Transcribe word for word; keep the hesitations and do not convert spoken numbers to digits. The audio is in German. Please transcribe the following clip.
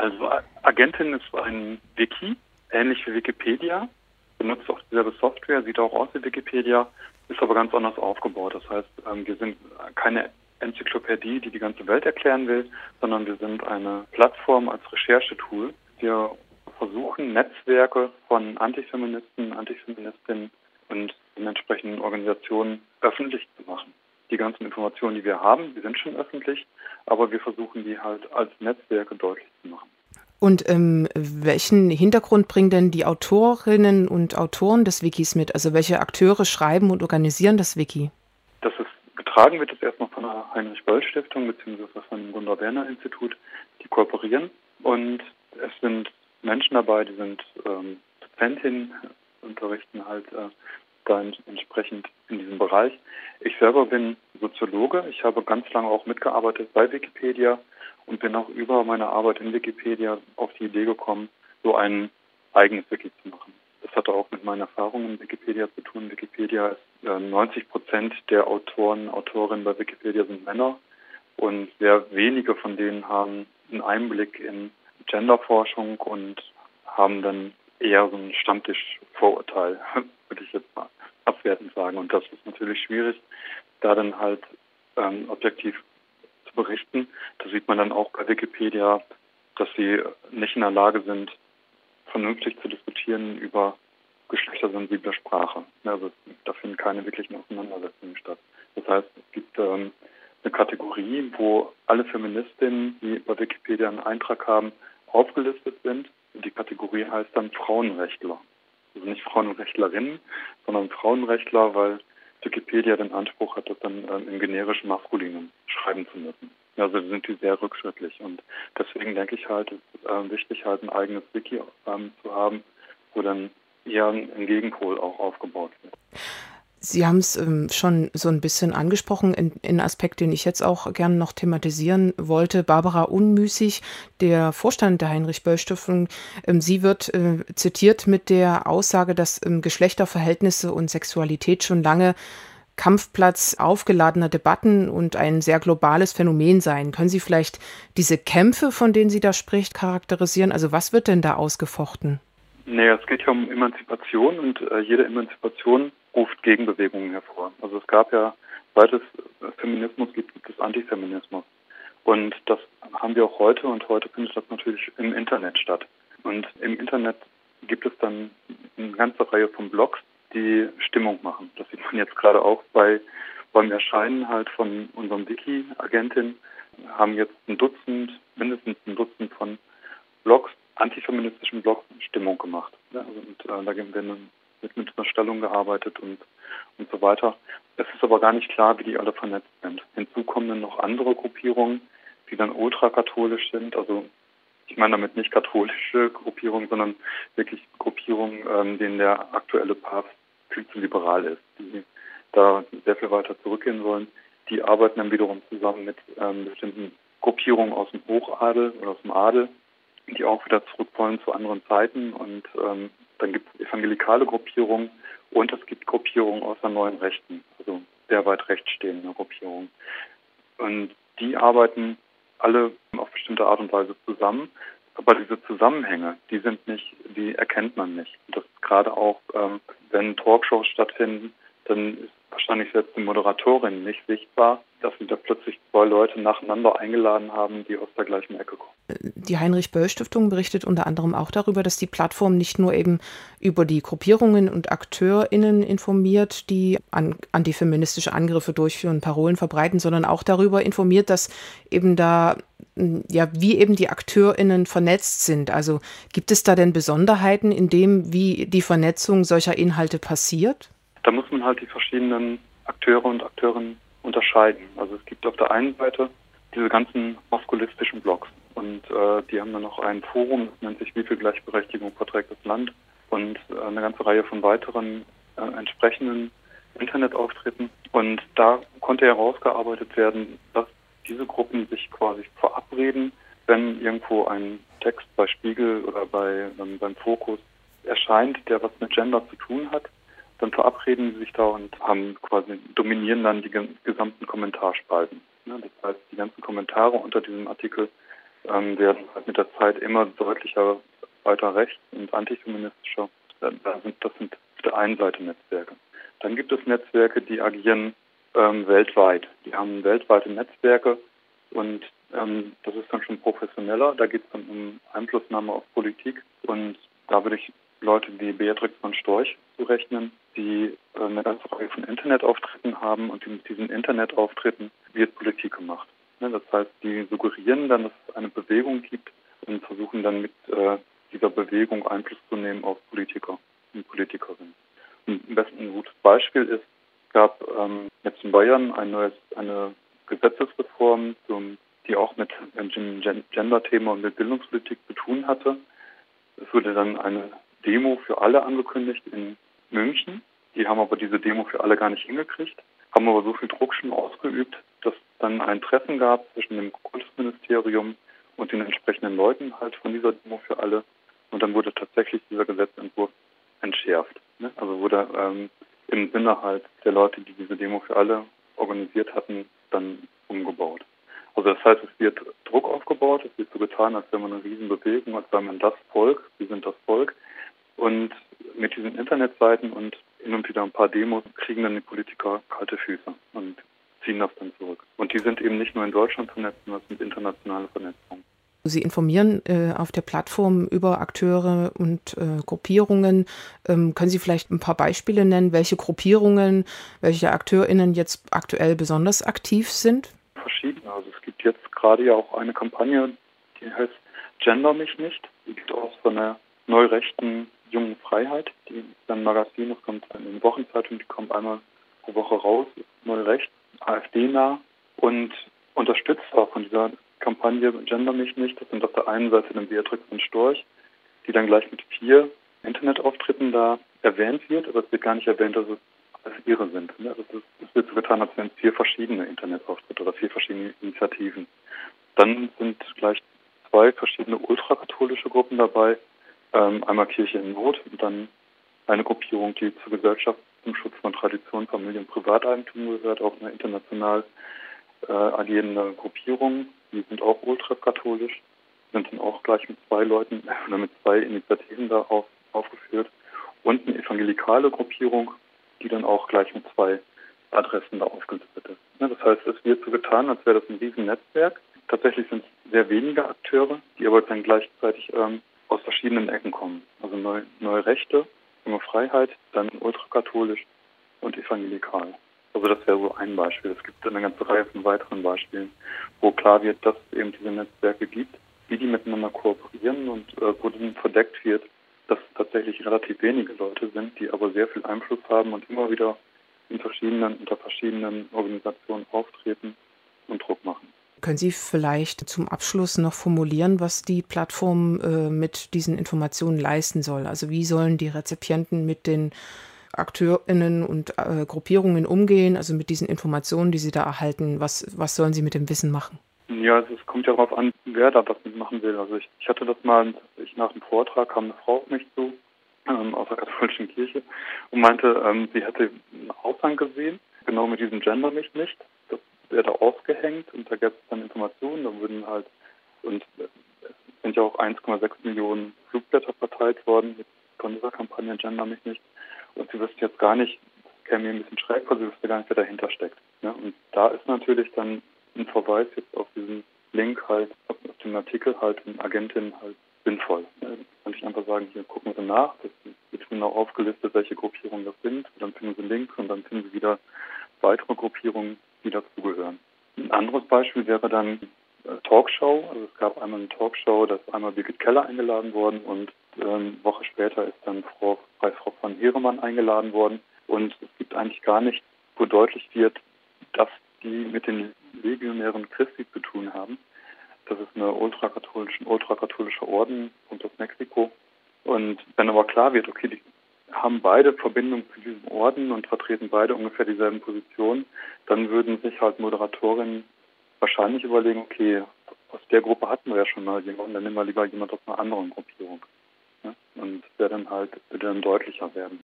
Also A- Agentin ist ein Wiki, ähnlich wie Wikipedia, benutzt auch dieselbe Software, sieht auch aus wie Wikipedia, ist aber ganz anders aufgebaut. Das heißt, ähm, wir sind keine Enzyklopädie, die die ganze Welt erklären will, sondern wir sind eine Plattform als Recherchetool. Wir versuchen, Netzwerke von Antifeministen, Antifeministinnen und den entsprechenden Organisationen öffentlich zu machen. Die ganzen Informationen, die wir haben, die sind schon öffentlich, aber wir versuchen, die halt als Netzwerke deutlich zu machen. Und ähm, welchen Hintergrund bringen denn die Autorinnen und Autoren des Wikis mit? Also welche Akteure schreiben und organisieren das Wiki? Das ist getragen wird es erstmal von der Heinrich-Böll-Stiftung bzw. von dem Gundrun-Werner-Institut, die kooperieren. Und es sind Menschen dabei, die sind ähm, Dozentinnen, unterrichten halt äh, da entsprechend in diesem Bereich. Ich selber bin Soziologe. Ich habe ganz lange auch mitgearbeitet bei Wikipedia und bin auch über meine Arbeit in Wikipedia auf die Idee gekommen, so ein eigenes Wiki zu machen. Das hatte auch mit meinen Erfahrungen in Wikipedia zu tun. Wikipedia ist äh, neunzig Prozent der Autoren, Autorinnen bei Wikipedia sind Männer und sehr wenige von denen haben einen Einblick in Genderforschung und haben dann eher so ein Stammtischvorurteil, würde ich jetzt mal abwertend sagen. Und das ist natürlich schwierig, da dann halt ähm, objektiv zu berichten. Da sieht man dann auch bei Wikipedia, dass sie nicht in der Lage sind, vernünftig zu diskutieren über geschlechtersensible Sprache. Also da finden keine wirklichen Auseinandersetzungen statt. Das heißt, es gibt ähm, eine Kategorie, wo alle Feministinnen, die bei Wikipedia einen Eintrag haben, aufgelistet sind. Und die Kategorie heißt dann Frauenrechtler. Also nicht Frauenrechtlerinnen, sondern Frauenrechtler, weil Wikipedia den Anspruch hat, das dann ähm, im generischen Maskulinum schreiben zu müssen. Also sind die sehr rückschrittlich und deswegen denke ich halt, es ist äh, wichtig, halt ein eigenes Wiki ähm, zu haben, wo dann eher ein, ein Gegenpol auch aufgebaut wird. Sie haben es ähm, schon so ein bisschen angesprochen, in, in Aspekt, den ich jetzt auch gerne noch thematisieren wollte. Barbara Unmüßig, der Vorstand der Heinrich-Böll-Stiftung, ähm, sie wird äh, zitiert mit der Aussage, dass ähm, Geschlechterverhältnisse und Sexualität schon lange Kampfplatz aufgeladener Debatten und ein sehr globales Phänomen sein. Können Sie vielleicht diese Kämpfe, von denen sie da spricht, charakterisieren? Also was wird denn da ausgefochten? Naja, es geht ja um Emanzipation und äh, jede Emanzipation ruft Gegenbewegungen hervor. Also es gab ja, seit es Feminismus gibt, gibt es Antifeminismus. Und das haben wir auch heute und heute findet das natürlich im Internet statt. Und im Internet gibt es dann eine ganze Reihe von Blogs, die Stimmung machen. Das sieht man jetzt gerade auch bei beim Erscheinen halt von unserem Wiki-Agentin. Wir haben jetzt ein Dutzend, mindestens ein Dutzend von Blogs, antifeministischen Blogs, Stimmung gemacht. Ja, also und, äh, da werden dann mit, mit einer Stellung gearbeitet und, und so weiter. Es ist aber gar nicht klar, wie die alle vernetzt sind. Hinzu kommen dann noch andere Gruppierungen, die dann ultrakatholisch sind. Also ich meine damit nicht katholische Gruppierungen, sondern wirklich Gruppierungen, ähm, denen der aktuelle Papst viel zu liberal ist, die da sehr viel weiter zurückgehen wollen. Die arbeiten dann wiederum zusammen mit ähm, bestimmten Gruppierungen aus dem Hochadel oder aus dem Adel, die auch wieder zurück wollen zu anderen Zeiten. Und ähm, dann gibt es evangelikale Gruppierungen und es gibt Gruppierungen aus der neuen Rechten, also sehr weit rechts stehende Gruppierungen. Und die arbeiten alle auf bestimmte Art und Weise zusammen. Aber diese Zusammenhänge, die sind nicht, die erkennt man nicht. Das ist gerade auch, ähm, wenn Talkshows stattfinden, dann ist wahrscheinlich selbst die Moderatorin nicht sichtbar, dass sie da plötzlich zwei Leute nacheinander eingeladen haben, die aus der gleichen Ecke kommen. Die Heinrich-Böll-Stiftung berichtet unter anderem auch darüber, dass die Plattform nicht nur eben über die Gruppierungen und AkteurInnen informiert, die an, antifeministische Angriffe durchführen, Parolen verbreiten, sondern auch darüber informiert, dass eben da, ja, wie eben die AkteurInnen vernetzt sind. Also gibt es da denn Besonderheiten in dem, wie die Vernetzung solcher Inhalte passiert? Da muss man halt die verschiedenen Akteure und Akteurinnen unterscheiden. Also es gibt auf der einen Seite diese ganzen maskulistischen Blogs. Und äh, die haben dann noch ein Forum, das nennt sich Wie viel Gleichberechtigung verträgt das Land? Und äh, eine ganze Reihe von weiteren äh, entsprechenden Internetauftritten. Und da konnte herausgearbeitet werden, dass diese Gruppen sich quasi verabreden, wenn irgendwo ein Text bei Spiegel oder bei ähm, beim Fokus erscheint, der was mit Gender zu tun hat, dann verabreden sie sich da und haben quasi dominieren dann die gesamten Kommentarspalten. Ja, das heißt, die ganzen Kommentare unter diesem Artikel ähm, werden halt mit der Zeit immer deutlicher weiter rechts und antifeministischer. Da sind, das sind auf der einen Seite Netzwerke. Dann gibt es Netzwerke, die agieren ähm, weltweit. Die haben weltweite Netzwerke und ähm, das ist dann schon professioneller. Da geht es dann um Einflussnahme auf Politik und da würde ich Leute wie Beatrix von Storch zurechnen, die äh, eine ganze Reihe von Internetauftritten haben und die mit diesen Internetauftritten wird Politik gemacht. Ne, das heißt, die suggerieren dann, dass es eine Bewegung gibt und versuchen dann mit äh, dieser Bewegung Einfluss zu nehmen auf Politiker und Politikerinnen. Und am besten ein gutes Beispiel ist, es gab ähm, jetzt in Bayern ein neues, eine Gesetzesreform, zum, die auch mit dem Gender-Thema und mit Bildungspolitik zu tun hatte. Es wurde dann eine Demo für alle angekündigt in München. Die haben aber diese Demo für alle gar nicht hingekriegt, haben aber so viel Druck schon ausgeübt, dass dann ein Treffen gab zwischen dem Kultusministerium und den entsprechenden Leuten halt von dieser Demo für alle. Und dann wurde tatsächlich dieser Gesetzentwurf entschärft. Ne? Also wurde ähm, im Sinne halt der Leute, die diese Demo für alle organisiert hatten, dann umgebaut. Also das heißt, es wird Druck aufgebaut, es wird so getan, als wäre man eine Riesenbewegung, als wäre man das Volk, wir sind das Volk. Und mit diesen Internetseiten und hin und wieder ein paar Demos kriegen dann die Politiker kalte Füße und ziehen das dann zurück. Und die sind eben nicht nur in Deutschland vernetzt, sondern das sind internationale Vernetzungen. Sie informieren äh, auf der Plattform über Akteure und äh, Gruppierungen. Ähm, können Sie vielleicht ein paar Beispiele nennen, welche Gruppierungen, welche AkteurInnen jetzt aktuell besonders aktiv sind? Verschiedene. Also es gibt jetzt gerade ja auch eine Kampagne, die heißt Gender mich nicht. Die geht aus von der neurechten Jungen Freiheit. Die ist ein Magazin, das kommt in den Wochenzeitung, die kommt einmal pro Woche raus, neurecht, AfD-nah und unterstützt auch von dieser Kampagne Gender mich nicht. Das sind auf der einen Seite dann Beatrix von Storch, die dann gleich mit vier Internetauftritten da erwähnt wird, aber es wird gar nicht erwähnt, dass es als ihre sind. Ne? Also es wird so getan, als wären es vier verschiedene Internetauftritte oder vier verschiedene Initiativen. Dann sind gleich zwei verschiedene ultrakatholische Gruppen dabei, ähm, einmal Kirche in Not und dann eine Gruppierung, die zur Gesellschaft zum Schutz von Tradition, Familie und Privateigentum gehört, auch eine international äh, agierende Gruppierung. Die sind auch ultrakatholisch, sind dann auch gleich mit zwei Leuten oder mit zwei Initiativen da auf, aufgeführt. Und eine evangelikale Gruppierung, die dann auch gleich mit zwei Adressen da aufgelistet ist. Ja, das heißt, es wird so getan, als wäre das ein Riesennetzwerk. Tatsächlich sind es sehr wenige Akteure, die aber dann gleichzeitig ähm, aus verschiedenen Ecken kommen. Also neue, neue Rechte, junge Freiheit, dann ultrakatholisch und evangelikal. Also das wäre so ein Beispiel. Es gibt eine ganze Reihe von weiteren Beispielen, wo klar wird, dass es eben diese Netzwerke gibt, wie die miteinander kooperieren und äh, wo dann verdeckt wird, dass es tatsächlich relativ wenige Leute sind, die aber sehr viel Einfluss haben und immer wieder in verschiedenen, unter verschiedenen Organisationen auftreten und Druck machen. Können Sie vielleicht zum Abschluss noch formulieren, was die Plattform äh, mit diesen Informationen leisten soll? Also wie sollen die Rezipienten mit den AkteurInnen und äh, Gruppierungen umgehen, also mit diesen Informationen, die sie da erhalten? Was, was sollen sie mit dem Wissen machen? Ja, also es kommt ja darauf an, wer da was mitmachen will. Also ich, ich hatte das mal, ich nach dem Vortrag kam eine Frau auf mich zu, ähm, aus der katholischen Kirche, und meinte, ähm, sie hätte einen Aushang gesehen, genau mit diesem Gender mich nicht. Das wäre da ausgehängt und da gäbe es dann Informationen, da würden halt, und es sind ja auch eins Komma sechs Millionen Flugblätter verteilt worden von dieser Kampagne Gender mich nicht. Und sie wüsste jetzt gar nicht, das käme mir ein bisschen schräg vor, sie wüsste gar nicht, wer dahinter steckt. Ne? Und da ist natürlich dann ein Verweis jetzt auf diesen Link halt, auf den Artikel halt in Agentin halt sinnvoll. Ne? Kann ich einfach sagen, hier gucken Sie nach, das wird genau aufgelistet, welche Gruppierungen das sind, und dann finden Sie Links und dann finden Sie wieder weitere Gruppierungen, die dazugehören. Ein anderes Beispiel wäre dann äh, Talkshow. Also es gab einmal eine Talkshow, da ist einmal Birgit Keller eingeladen worden und äh, eine Woche später ist dann Frau, bei Frau von Heeremann eingeladen worden. Und es gibt eigentlich gar nichts, wo deutlich wird, dass die mit den Legionären Christi zu tun haben. Das ist eine ultrakatholische, ultrakatholische Orden, kommt aus Mexiko. Und wenn aber klar wird, okay, die haben beide Verbindung zu diesem Orden und vertreten beide ungefähr dieselben Positionen, dann würden sich halt Moderatorinnen wahrscheinlich überlegen, okay, aus der Gruppe hatten wir ja schon mal jemanden, dann nehmen wir lieber jemand aus einer anderen Gruppierung. Ne? Und der dann halt, würde dann deutlicher werden.